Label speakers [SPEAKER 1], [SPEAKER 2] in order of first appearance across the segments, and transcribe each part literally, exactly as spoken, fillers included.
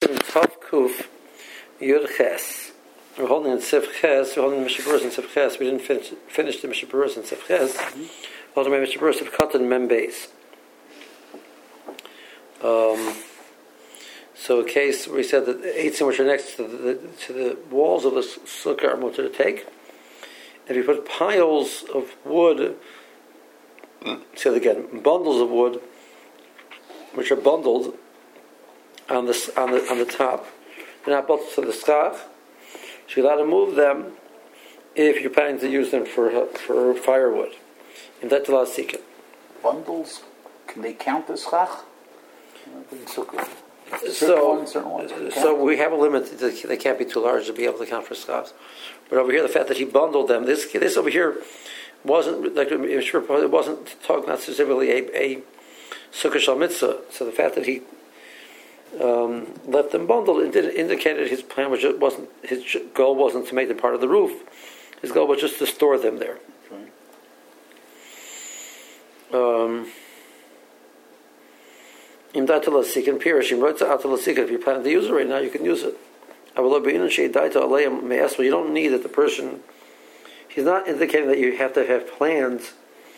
[SPEAKER 1] in Tav Kuf Yud Ches. We're holding in Sif Ches. We're holding Mishnah Berurah in Sif Ches. We didn't finish, finish the Mishnah Berurah in Sif Ches. Mm-hmm. Holding my Mishnah Berurah Sif Katan Mem Beis. Um. So a case where we said that the eitzim which are next to the, to the walls of the sukkah are mutter to take. If you put piles of wood, say it again, bundles of wood, which are bundled on the on the on the top, they're not bundled to the schach. So you're allowed to move them if you're planning to use them for for firewood. And that's allowed to seek it.
[SPEAKER 2] Bundles, can they count as schach?
[SPEAKER 1] So,
[SPEAKER 2] ones, ones
[SPEAKER 1] so we have a limit. They can't be too large to be able to count for schach. But over here, the fact that he bundled them, this this over here wasn't like it wasn't talking not specifically a, a sukkah shal mitzvah. So the fact that he um, left them bundled, it did indicated his plan was just, wasn't his goal wasn't to make them part of the roof. His goal was just to store them there. Um, If you're planning to use it right now, you can use it. Well, you don't need that the person, he's not indicating that you have to have plans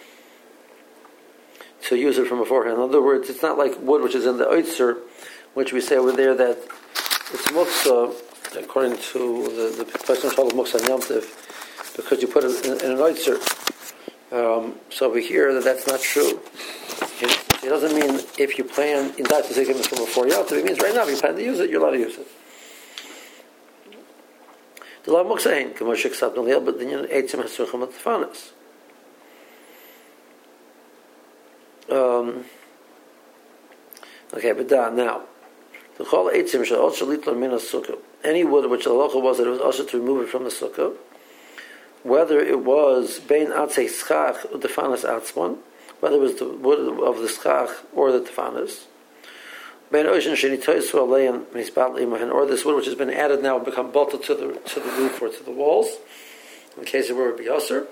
[SPEAKER 1] to use it from beforehand. In other words, it's not like wood which is in the oitzer, which we say over there that it's muksa, according to the, the person called muksa and yomtiv, because you put it in, in an oitzer. Um, so over here, that that's not true. It, it doesn't mean if you plan in that to take it from before yomtiv. It means right now, if you plan to use it, you're allowed to use it. The law muksahin, k'mosh except on the but then you eitzim hasuchim atfanas. Um. Okay, but that now the chol eitzim shall also litla min sukkah. Any wood which the halacha was that it was also to remove it from the sukkah, whether it was bein atzei schach u'tefanas atzmon, whether it was the wood of the schach or the tefanas, bein oishin shenitoisu alein misbat limahin, or this wood which has been added now and become bolted to the to the roof or to the walls, in case of where it would be usher.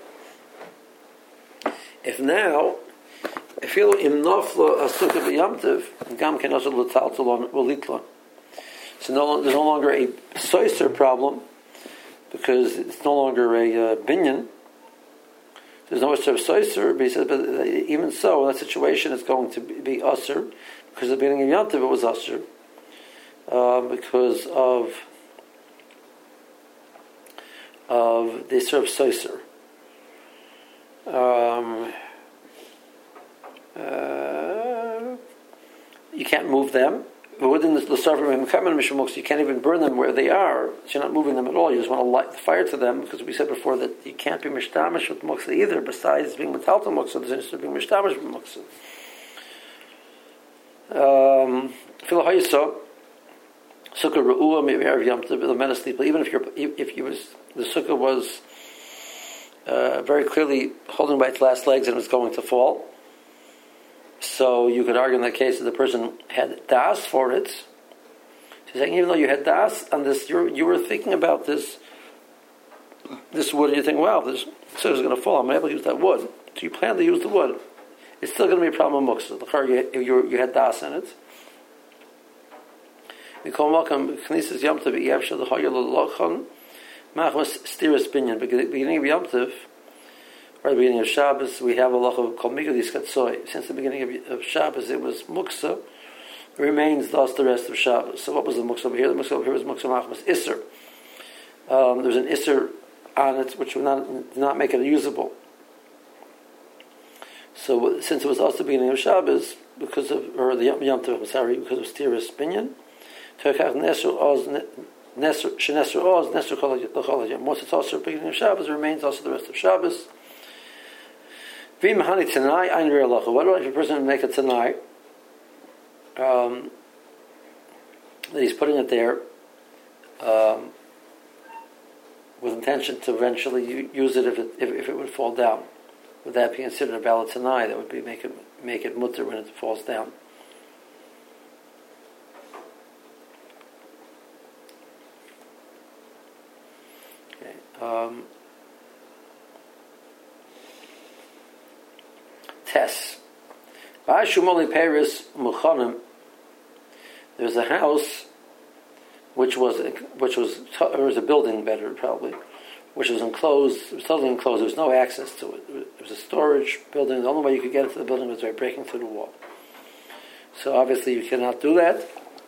[SPEAKER 1] If now, if you im nofla asukah b'yamtiv, gam ken also l'taltalon v'litlon. So no, there's no longer a soiser problem, because it's no longer a uh, binyan. There's no sort of soiser, but he says, but even so, in that situation, it's going to be, be usher, because at the beginning of Yom Tov it was usher, uh, because of of the sort of soiser. Um, uh, you can't move them. But within the L'sarfim, you can't even burn them where they are. So you're not moving them at all. You just want to light the fire to them, because we said before that you can't be mishtamish with muksa either. Besides being metaltal muksa, there's interest in being mishtamish with muksa. Um, sukkah ru'ua maybe erev yom tov l'menas sleep. Even if you're, if you was the sukkah was uh, very clearly holding by its last legs and it was going to fall. So you could argue in that case that the person had das for it. So saying even though you had das on this, you you were thinking about this this wood, and you think, wow, this sukkah is going to fall. I'm able to use that wood. So you plan to use the wood. It's still going to be a problem with muksa. The you you you had das in it. We call welcome knisas yom tov yavshel the hayel lachon machmas stiras binyan. Beginning of yom tov. Or at the beginning of Shabbos, we have a lacha called Migadis Katsoy. Since the beginning of, of Shabbos, it was Muksa. It remains thus the rest of Shabbos. So what was the Muksa over here? The Muksa over here was Muksa Machmas Isser. Um, there was an Isser on it, which would not, did not make it usable. So since it was also the beginning of Shabbos, because of, or the Yom Yom Tov, I'm sorry, because of Stiris Binyan, Turkach Nesr Oz, Shenesr Oz, Nesr Chol once it's also the beginning of Shabbos, it remains also the rest of Shabbos. What about if a person make a tanai? Um, that he's putting it there um, with intention to eventually use it if it if, if it would fall down. Would that be considered a valid tanai? That would be make it make it mutter when it falls down. Okay. Um, Tess. There's a house which was which was it was a building better probably, which was enclosed. It was totally enclosed. There was no access to it. It was a storage building. The only way you could get into the building was by breaking through the wall. So obviously you cannot do that.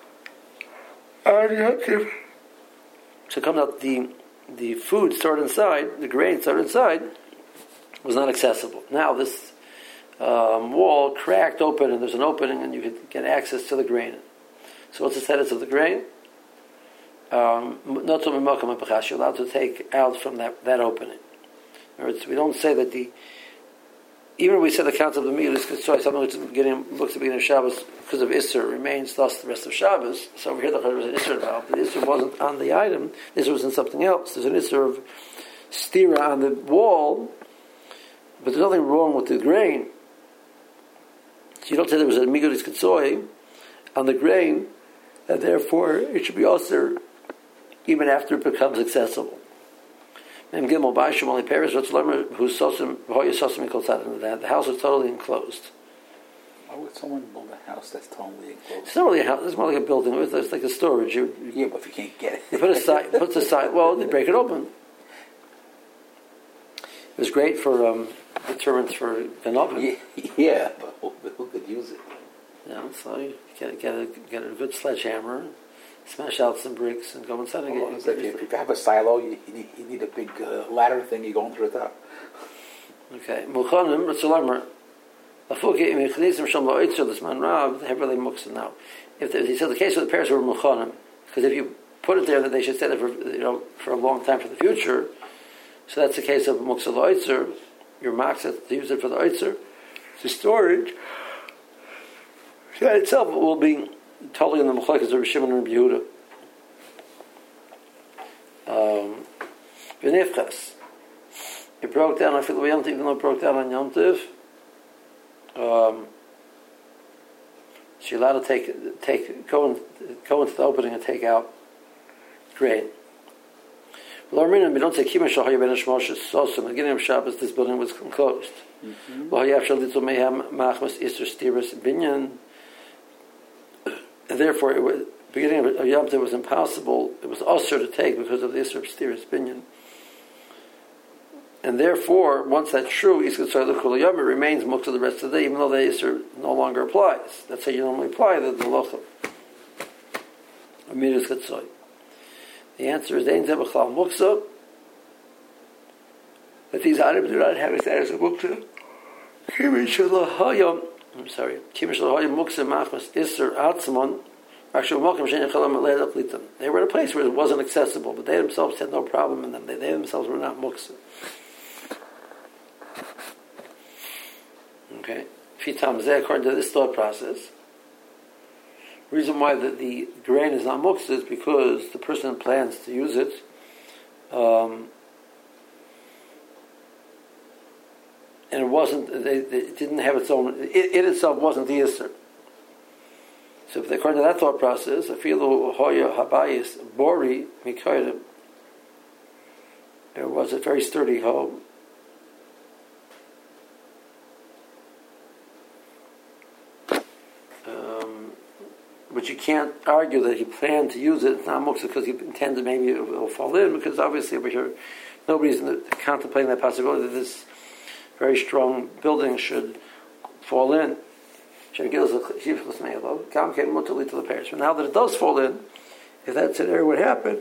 [SPEAKER 1] So come out the the food stored inside, the grain stored inside, was not accessible. Now this um, wall cracked open, and there's an opening, and you could get access to the grain. So what's the status of the grain? Um, not to you're allowed to take out from that, that opening. In other words, we don't say that the even when we say the concept of meal is something which is beginning looks to begin of Shabbos because of Isser remains thus the rest of Shabbos. So over here there was an Isser involved. The Isser wasn't on the item. The Isser was in something else. There's an Isser of stira on the wall, but there's nothing wrong with the grain. So you don't say there was a migulis ketzoy on the grain, and therefore it should be Isser even after it becomes accessible. And Gimel Bashim only Paris what's learned who's sosim hoya sosim equal that the house is totally enclosed.
[SPEAKER 2] Why would someone build a house that's totally enclosed?
[SPEAKER 1] It's not really a house. It's more like a building. It's, it's like a storage. You, you,
[SPEAKER 2] yeah, but if you can't get it,
[SPEAKER 1] you put a side. Puts a side. Well, they break it open. It was great for um, deterrents for an oven.
[SPEAKER 2] Yeah, yeah, but who, who could use it?
[SPEAKER 1] Yeah, so you get get a get a good sledgehammer. Smash out some bricks and go inside and
[SPEAKER 2] well,
[SPEAKER 1] get.
[SPEAKER 2] Like if, if you have a silo, you, you, need, you need a big uh, ladder thing. You go through the top.
[SPEAKER 1] Okay, Muchanim Ritzulamar. Afuki Imichnisim Shom Loitzer this man Rav Heberle Muksa. Now, if he said the case of the parents were Muchanim, because if you put it there that they should stay there for you know for a long time for the future, so that's the case of Muksa Loitzer. Your maksa to use it for the Oitzer, to storage. That itself will be totally in the Mechlekes of Rabbi Shimon and Rabbi Yehuda. Um, V'nifchas. It broke down, I feel the Yom Tov, even though it broke down on Yom Tov, um, she's allowed to take, take, go, in, go into the opening and take out grain. We don't say Kima Shal Ben Hashmosh Sosim. At the beginning of Shabbos, this building was enclosed. Mm-hmm. And therefore, it was, beginning of Yom Tov was impossible. It was usher to take because of the Isser of Stiris Binyan. And therefore, once that's true, Iskut Soy L'Kul Yom, it remains Muktzah the rest of the day, even though the Isser no longer applies. That's how you normally apply the Lochel. Amir Iskut Soy. The answer is Ein Zeh B'Chlal Muktzah. That these items do not have a status of Muktzah. Kimi Shalach Hayom. I'm sorry. They were in a place where it wasn't accessible, but they themselves had no problem in them. They, they themselves were not muksa. Okay. According to this thought process, the reason why the, the grain is not muksa is because the person plans to use it. Um, And it wasn't, they, they, it didn't have its own, it, it itself wasn't the Isser. So if according to that thought process, Afilu Hoya Habayis Bori Mikoidim, it was a very sturdy home. Um, but you can't argue that he planned to use it. It's not muksa because he intended maybe it will fall in, because obviously over here, nobody's contemplating that possibility that this very strong building should fall in. But now that it does fall in, if that scenario would happen,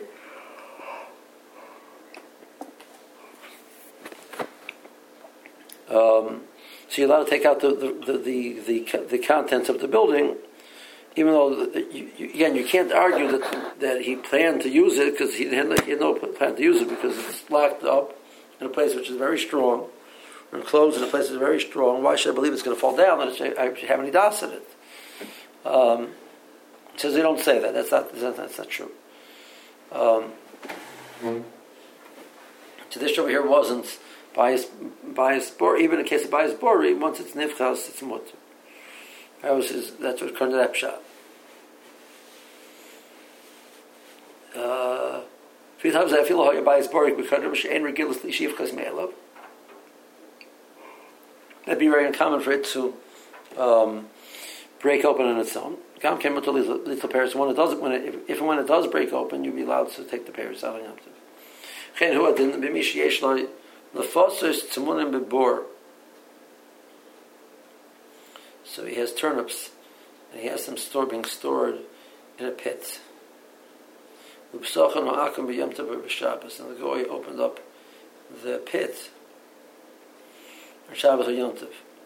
[SPEAKER 1] um, so you're allowed to take out the the, the, the, the, the contents of the building, even though, you, you, again, you can't argue that that he planned to use it, because he had, he had no plan to use it, because it's locked up in a place which is very strong, or enclosed in a place that's very strong. Why should I believe it's going to fall down? And I should have any das in it. Um, it says they don't say that. That's not that's not true. Um, mm-hmm. So this over here wasn't bias bias bor. Even in case of bias bori, once it's nifchas, it's mutter. That was his, that's what kind of that shot. Uh, three times I feel how your bias bori because of she'en regilus l'shivchas me'elav. That'd be very uncommon for it to um, break open on its own. Gam came to little pairs. When it does, when it, if, if and when it does break open, you'll be allowed to take the pairs out of Yom Tov. Chen hu adin b'mish yesh lo lefosos tzimunim bebor. So he has turnips, and he has them stored, being stored in a pit. And the goy opened up the pit on Shabbos or Yom Tov.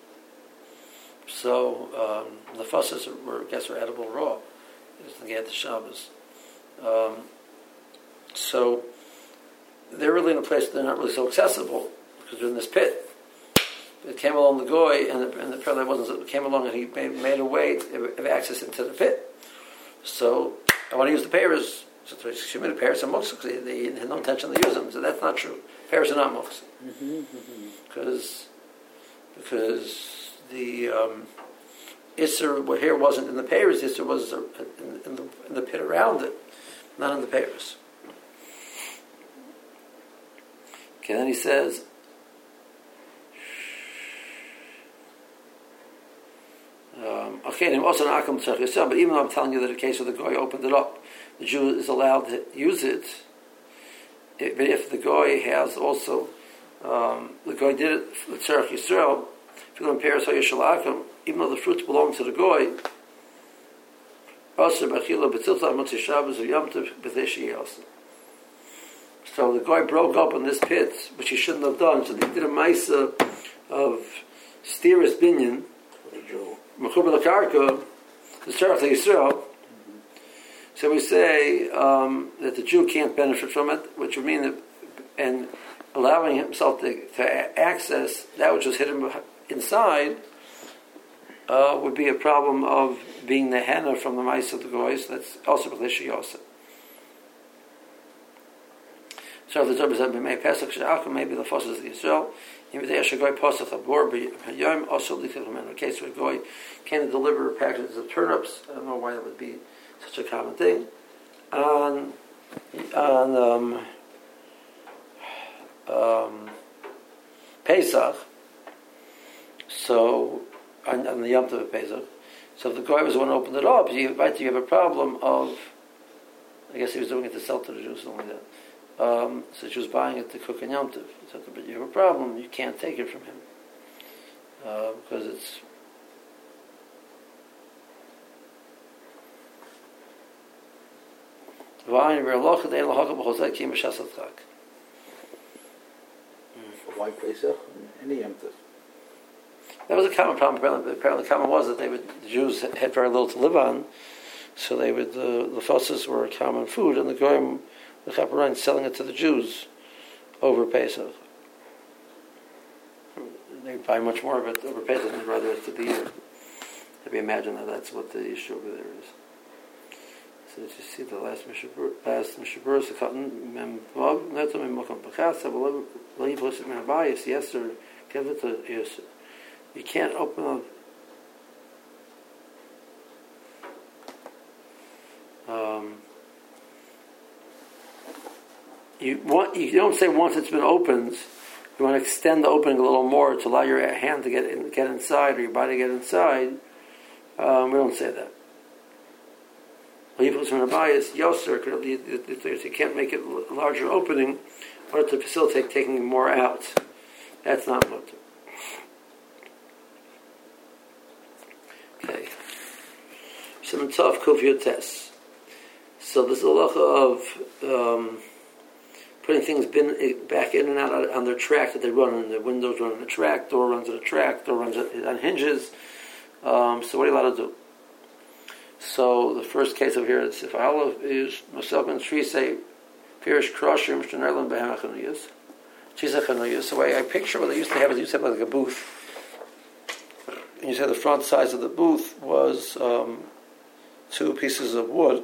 [SPEAKER 1] So um, the fusses were, I guess, were edible raw. It was the get the Shabbos. Um, so they're really in a place they're not really so accessible because they're in this pit. It came along the goy, and the, and the Perle wasn't. Came along, and he made, made a way of access into the pit. So I want to use the pairs. So she made a pairs and muksa because they, they had no intention to use them. So that's not true. Pairs are not muksa because because the um, Isser here wasn't in the pairs. Isser was in, in, the, in the pit around it, not in the pairs. Okay, then he says. Um, okay, and also an akum tzarich yisrael. But even though I'm telling you that in the case of the goy opened it up, the Jew is allowed to use it. It but if the goy has also um, the goy did it for the tzarich yisrael, even though the fruits belong to the goy, so the goy broke up in this pit, which he shouldn't have done. So they did a ma'isa of steerus binyan. Mechuber l'karka, the tzarich Yisrael. So we say um, that the Jew can't benefit from it, which would mean that, and allowing himself to, to access that which was hidden inside uh, would be a problem of being the henna from the mice of the goys. That's also b'lishi yosa. So the Rebbe said, "B'mei Pesach she'akum maybe the fosses of Yisrael." In the case where a goy can deliver packages of turnips, I don't know why that would be such a common thing. On on um, um, Pesach, so on, on the Yom Tov of Pesach, so if the goy was the one who opened it up, you, right, you have a problem of. I guess he was doing it to sell to the Jews, something like that. Um, so she was buying it to cook in Yom Tov. So, but you have a problem, you can't take it from him. Uh, because it's... Why
[SPEAKER 2] Pesach? Any Yom Tov?
[SPEAKER 1] That was a common problem. Apparently, apparently the common was that they would, the Jews had very little to live on, so they would, uh, the fusses were a common food, and the goyim, the chaperon, selling it to the Jews over Pesach. They buy much more of it over Pesach than rather it to be. If you imagine that that's what the issue over there is. So you see the last Mishabur, last Mishabur, the cotton mem bob, not to mem mokam pachas, but leave us in bias. Yes, sir. Give it to yes. You can't open up. Um, you want you don't say once it's been opened. You want to extend the opening a little more to allow your hand to get in, get inside or your body to get inside. Um, we don't say that. You can't make it a larger opening in order to facilitate taking more out. That's not mutter. Okay. Simon Tov Kufiyot Tes. So this is a halacha of um, putting things bin, back in and out on their track that they run on. The windows run on the track, door runs on the track, door runs on hinges. Um, so what are you allowed to do? So the first case over here is if Aleph is Mosel Ben Shri say Pirish Kroshim Shnerlan Behachanuyas. Chizachanuyas. So I, I picture what they used to have is they used to have like a booth. And you said the front size of the booth was um, two pieces of wood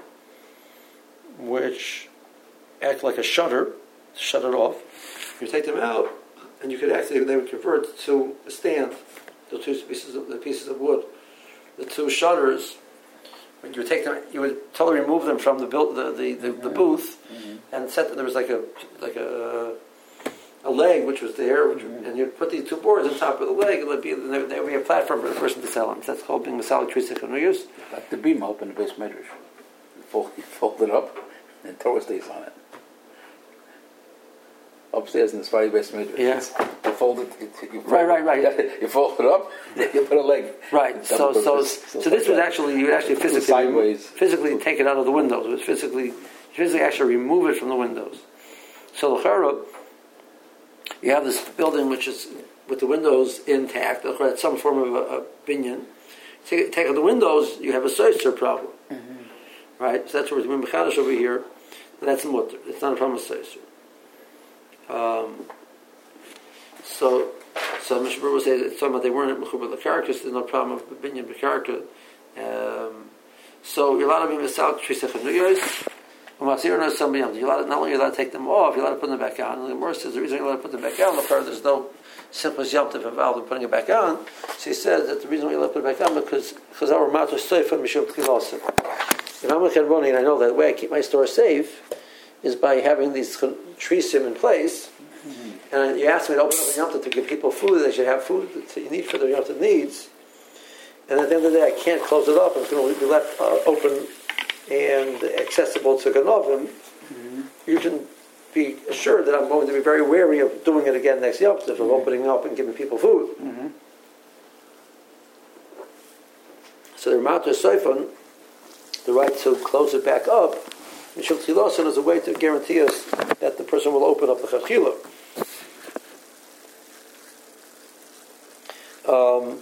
[SPEAKER 1] which act like a shutter to shut it off. You take them out and you could actually they would convert to a stand. The two pieces of the pieces of wood. The two shutters. When you would take them, you would totally remove them from the build, the the, the, the booth, mm-hmm. and set. There was like a like a a leg which was there, which, mm-hmm. and you'd put these two boards on top of the leg, and there'd be, there'd be a platform for the person to sell on. So that's called being Masalik Trisei Chanuyos.
[SPEAKER 2] Like the beam up in the base measures. Fold, fold it up, and Torah stays on it. Upstairs in the Sfari base measures.
[SPEAKER 1] Yes.
[SPEAKER 2] Yeah. You fold it. You fold
[SPEAKER 1] right, right, right.
[SPEAKER 2] You fold it up. You put a leg.
[SPEAKER 1] Right. So, so, so, so, so this was actually you would actually physically
[SPEAKER 2] sideways.
[SPEAKER 1] physically take it out of the windows. It was physically, physically actually remove it from the windows. So l'chara, you have this building which is with the windows intact. L'chara, it's some form of a, a binyan. Take, take out the windows, you have a soiser problem. Mm-hmm. Right. So that's where we're doing mechadish over here. That's mutter. It's not a problem with soiser. Um, so, so Mishnah Berurah says it's talking about they weren't mechubar l'karka, so there's no problem of binyan b'karka. Um, so you're allowed to be misal trisei chanuyos. Umatzir knows somebody else. You're allowed, not only are you allowed to take them off, you're allowed to put them back on. And the Gemara says the reason you're allowed to put them back on, there's no simple yom tov involved in putting it back on. So he says that the reason why you're allowed to put it back on because because our matzah soifa mishum tchilosim. If I'm a chedboni and I know that the way I keep my store safe is by having these trisim in place, mm-hmm. and you ask me to open up a Yom Tov to give people food, they should have food that you need for their Yom Tov needs, and at the end of the day I can't close it up, it's going to be left uh, open and accessible to Ganovim, mm-hmm. you can be assured that I'm going to be very wary of doing it again next Yom Tov, of mm-hmm. opening up and giving people food. Mm-hmm. So the Ramata Seifon, the right to close it back up, Mishum Tchilosin is a way to guarantee us that the person will open up the Chachila. Um,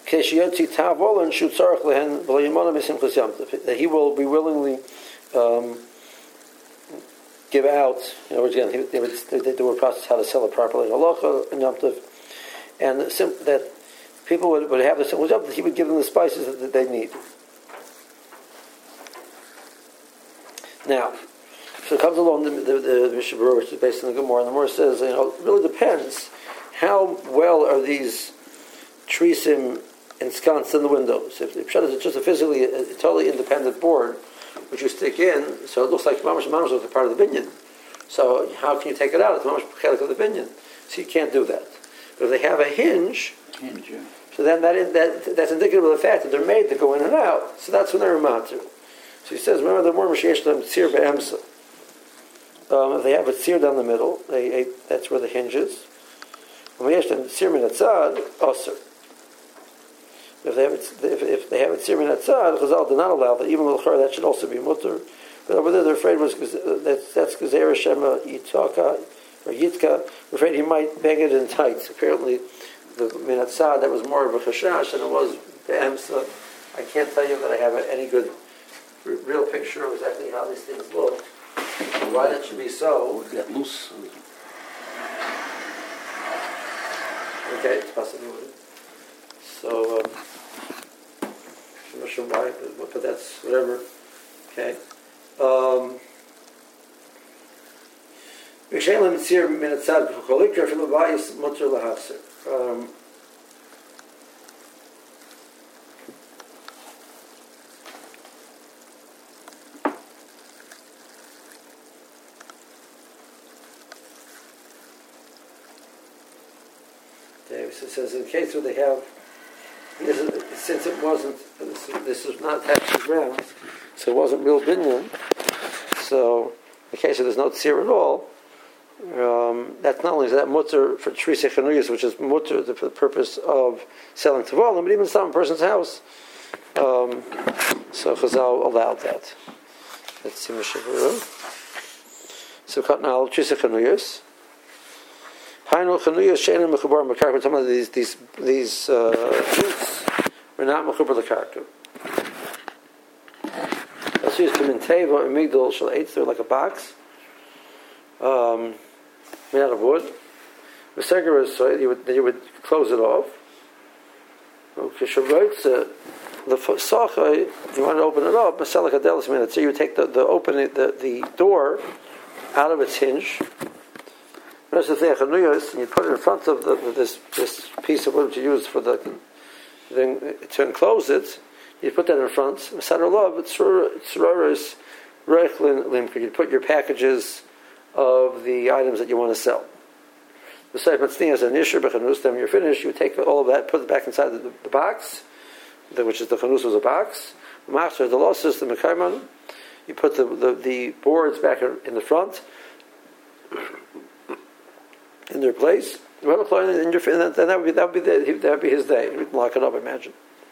[SPEAKER 1] that he will be willingly um, give out, you know, again, they, would, they do a process how to sell it properly in halacha and Yom Tov, and that people would, would have the simple job that he would give them the spices that, that they need. Now, so it comes along the, the, the Mishnah Berurah, which is based on the Gemara, and the Gemara says, you know, it really depends how well are these trisim ensconced in the windows. If, if it's just a physically, a, a totally independent board, which you stick in, so it looks like mamash mamash is a part of the binyan. So how can you take it out? It's mamash chelik of the binyan. So you can't do that. But if they have a hinge,
[SPEAKER 2] hinge yeah.
[SPEAKER 1] so then that, that that's indicative of the fact that they're made to go in and out. So that's when they're matur. So he says, remember the more Mashiach them tzir be'emsa. Um, if they have a tzir down the middle, they, they, that's where the hinge is. When we them tzir min atzad, osir. If they have a, if, if they have a tzir min atzad, Chazal did not allow that. Even with l'chor, that should also be mutter. But over there, they're afraid was that's that's gezerah shema yitaka or yitka. They're afraid he might bang it in tight. Apparently, the min atzad that was more of a chashash than it was be'emsa. I can't tell you that I have any good real picture of exactly how these things look. Why that should be so?
[SPEAKER 2] Would get loose.
[SPEAKER 1] Okay, it's possible. So, um, I'm not sure why, but, but that's whatever. Okay. Um, um It says in case where they have, this is, since it wasn't, this, this is not attached to the ground, so it wasn't real binyan. So in case where there's no tzir at all, um, that's not only is that mutter for trisei chanuyos, which is mutter for the purpose of selling tavalim, but even some person's house. Um, so Chazal allowed that. Let's see Mishnah Berurah. So now trisei chanuyos. We're talking about these these these uh, roots. We're not mechubar l'karka. Let's use kaminteva and migdal shel eitz. They're like a box, um, made out of wood. The second so you would you would close it off. Okay, the sacha you want to open it up. So you would take the the opening the the door out of its hinge. And you put it in front of the, this this piece of wood which you use for the thing to enclose it. You put that in front. You put your packages of the items that you want to sell. the Seif Matznias and Yishur b'chanus. Then when you're finished, you take all of that, put it back inside the, the box, the, which is the chanus was a box. Machzer the losses, the mekayman. You put the, the the boards back in the front, in their place. And that would be that would be the, that would be his day. You can lock it up, I imagine.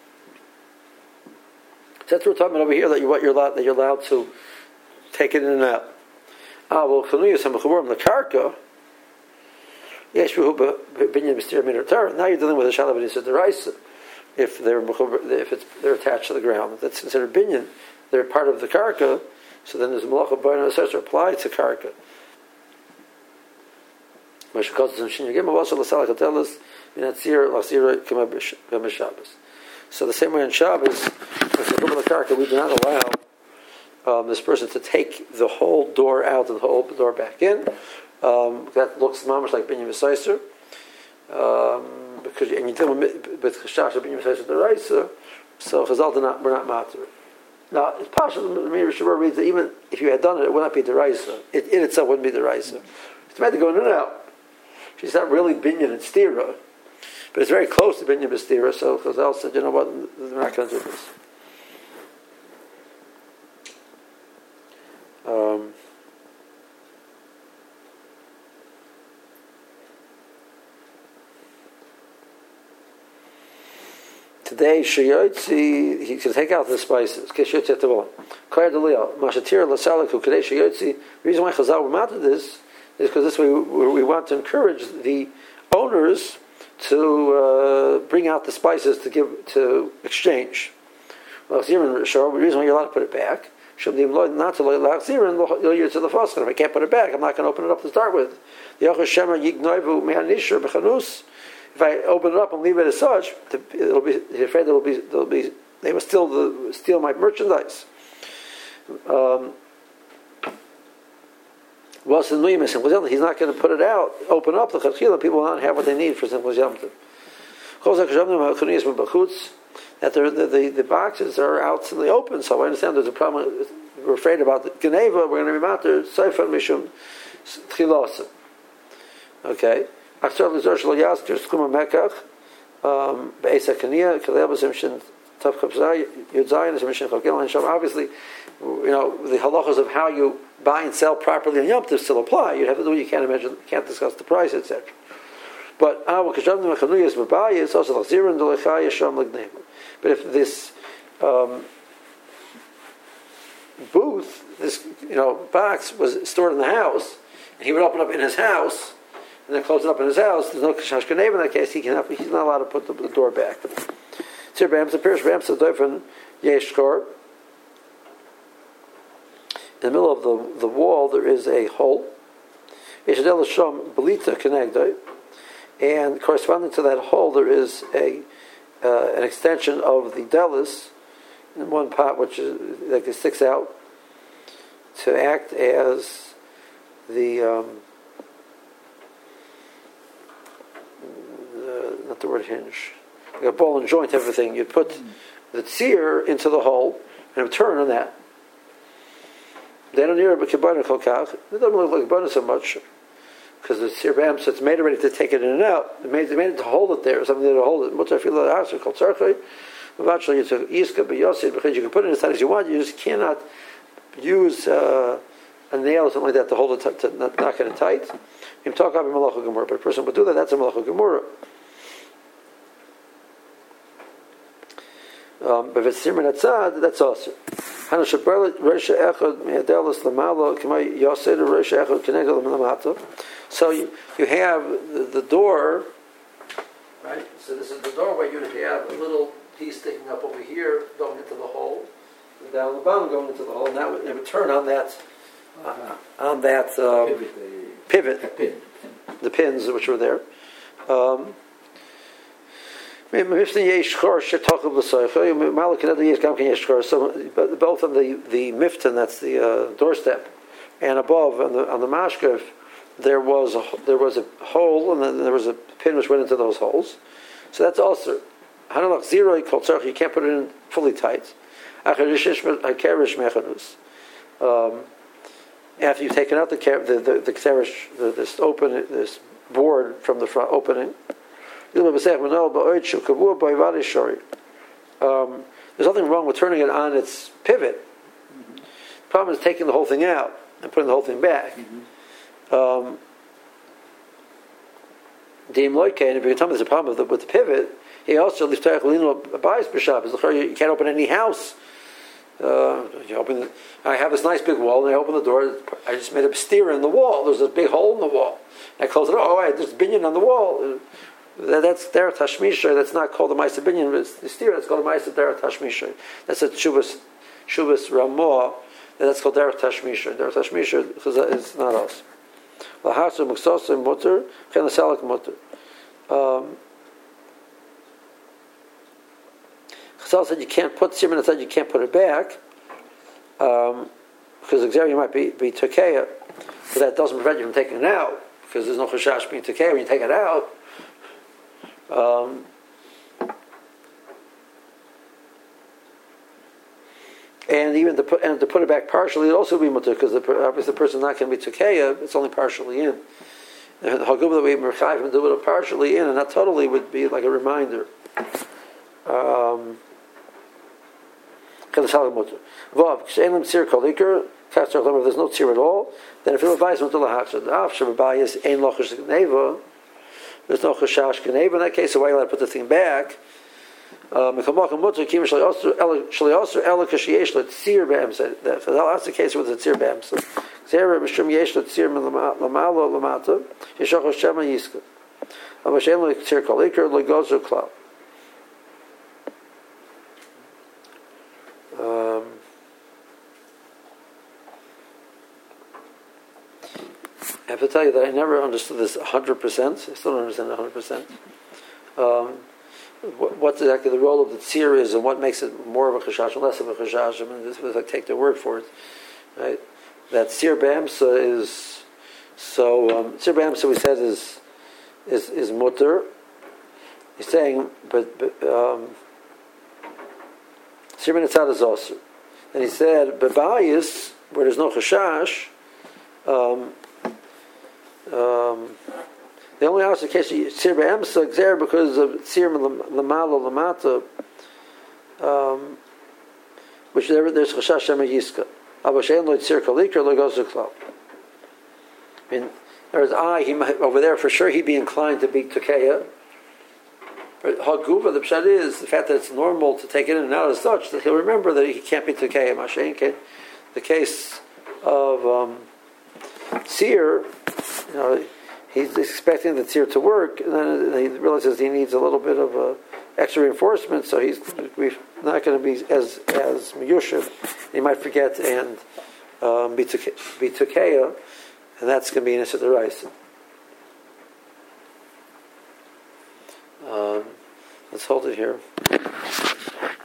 [SPEAKER 1] So that's what we're talking about over here. That you what you're allowed that you're allowed to take it in and out. Ah, well, chanuyas and mechubarim the karka. Yes, now you're dealing with a shalav and deraisa. If they're if it's they're attached to the ground, that's considered binyan. They're part of the karka, so then there's a malacha b'nai assessor applied to karka. So the same way on Shabbos, with the the karka, we do not allow um, this person to take the whole door out and the whole door back in. Um, that looks mamish like binyan v'saiser, um, because and you deal with chashash of binyan v'saiser deraisa. So Chazal did not, we're not matter. Now it's possible. The Meir Shabbat reads that even if you had done it, it would not be deraisa. It in itself wouldn't be deraisa. It's meant to go in and out. She's not really binyan and stira, but it's very close to binyan and stira. So Chazal said, you know what, we're not going to do this. Um, Today, sheyotzi, he can take out the spices. Keshiyotzi atavon. Kaya delio, mashatir lasaliku. Today, sheyotzi. The reason why Chazal remounted this is because this way we, we want to encourage the owners to uh, bring out the spices to give to exchange. The reason why you're allowed to put it back. Not to lachzirin to the foskin. If I can't put it back, I'm not going to open it up to start with. The yochel shemer yignoivu me'anishur b'chanus. If I open it up and leave it as such, it'll be he's afraid it'll be they'll be they will steal the steal my merchandise. Um, well, he's not going to put it out, open up the chachila. People will not have what they need for simple yom tov. That the, the the boxes are out in the open, so I understand there's a problem. We're afraid about the Geneva. We're going to be matter seifan mishum tchilas. Okay. Obviously, you know, the halachas of how you buy and sell properly on Yom Tov still apply. You have to do. You can't imagine. You can't discuss the price, et cetera. But but if this um, booth, this you know box was stored in the house, and he would open up in his house. And then close it up in his house. There's no kashash kanev in that case. He cannot. He's not allowed to put the, the door back. Tzir b'amsa pirish b'amsa doifen yeshkor. In the middle of the, the wall, there is a hole. Yeshadel shom belita kenegdoi, and corresponding to that hole, there is a uh, an extension of the delis in one pot, which is like it sticks out to act as the. Um, Not the word hinge. Like a ball and joint, everything. You'd put the tzir into the hole and it would turn on that. They don't hear it, but kibbana kolkach. It doesn't look like kibbana so much because the tzir bam, so it's made ready to take it in and out. They made, they made it to hold it there, something to hold it. Mutar fila asher kol tzarchay. Eventually, you took iska b'yosid because you can put it as tight as you want. You just cannot use uh, a nail or something like that to hold it, to, to knock it in tight. You talk about malacha gemura, but a person would do that. That's a malacha gemura. Um, but if it's Sirman Atzad, that's also. So you, you have the, the door, right? So this is the doorway. You have a little piece sticking up over here, going into the hole, and down the bottom going into the hole, and that would, it would turn on that uh, on that um, pivot, pivot, the pins which were there. Um, So, but both on the the miftan, that's the uh, doorstep, and above on the on the mashkef, there was a, there was a hole, and then there was a pin which went into those holes. So that's also hanalach zero called tzarich. You can't put it in fully tight. Um, after you've taken out the the the, the, the this open this board from the front opening. Um, there's nothing wrong with turning it on its pivot. Mm-hmm. The problem is taking the whole thing out and putting the whole thing back. Mm-hmm. Um, and if you're telling me there's a problem with the, with the pivot, he also buys b'Shabbos. You can't open any house. Uh, you open the, I have this nice big wall, and I open the door. I just made a steer in the wall. There's a big hole in the wall. I close it. Oh, right, there's a binyan on the wall. That's Deret Hashmisha. That's not called a Ma'aseh Binyan. It's the steer. That's called a Ma'aseh Deret Hashmisha. That's a Shuvas Shuvas Ramah. That's called Deret Hashmisha. Deret Hashmisha is not us. Lahasu Muksosa Mutter Chen Salak Mutter. Chazal said you can't put Siman inside. You can't put it back um, because example might be be Tekeya, but that doesn't prevent you from taking it out because there's no Chashash being Tekeya when you take it out. Um, and even to put and to put it back partially, it also would be mutter because obviously the person's not going to be Tekeya. It's only partially in. And the Hagum that we merchayim do it partially in and not totally would be like a reminder. Um, if there's no tzir at all, then if it buys mutter lahachshad, after b'bayis ein lochash geneva, there's no chashash geneva. In that case, why you allowed to put the thing back? Um, that's the case with the tzir be'emsa. Zera b'shum yesh l'tzir l'malo l'mata yeshachos shema yiska. Avashem l'tzir kol ikar l'gozer klal. Um, I have to tell you that I never understood this one hundred percent. I still don't understand it one hundred percent. Um, what, what exactly the role of the tzir is and what makes it more of a chashash and less of a chashash. I mean, this was like take their word for it. Right? That tzir be'emsa is, so, um, tzir be'emsa we said is, is, is mutter. He's saying, but, but um, tzir be'netzad is also. And he said, be'bayis, where there's no chashash, um, um, the only house in case of tzir be'emsa gzer because of tzir l'malo l'mata, um, which there, there's chashash shema yiska. I mean, whereas I, he might, over there for sure he'd be inclined to be Tekeya. But Haguva, the pshat is the fact that it's normal to take it in and out as such that he'll remember that he can't be Tekeya. Mashenke, the case of um, Seer, you know, he's expecting the Seer to work, and then he realizes he needs a little bit of uh, extra reinforcement, so he's not going to be as as miyushiv. He might forget and um, be Tekeya, and that's going to be in Issa D'Oraisa. Um, let's hold it here.